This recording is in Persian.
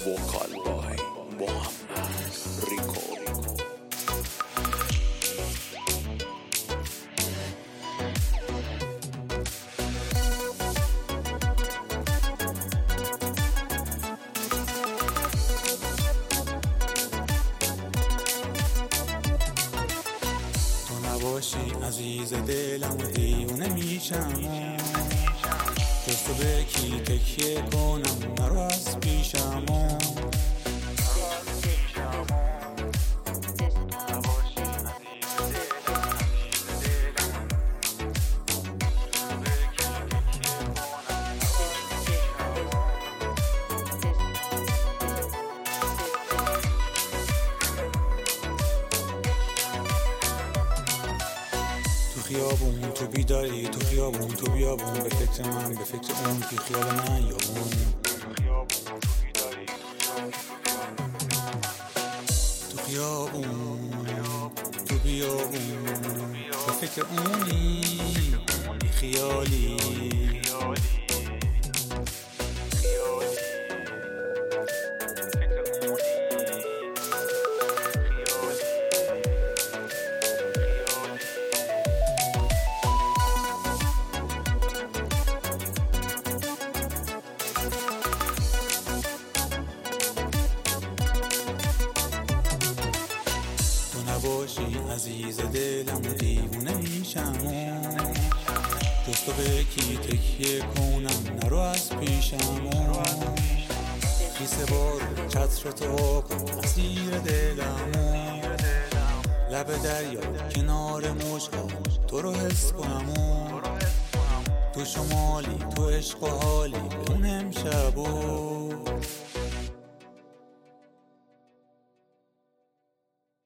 وکال بای محمد ریکو. نباشی عزیز دلم و دیوونه میشم، جز تو به کی تکیه کنم نرو از پیشم. خیابون تو بیداری، تو خیابون تو بیابون، به فکر من به فکر اون، بی خیال من یا اون. تو خیابون تو بیابون، به فکر اونی بی خیالی. نباشی عزیز دلم و دیوونه میشم، جز تو به کی تکیه کنم نرو از پیشم. خیس بارو چتر تو کن اسیر دلم، لب دریا کنار موجها تو رو حس کنم. تو شمالی تو عشق و حالی اون امشب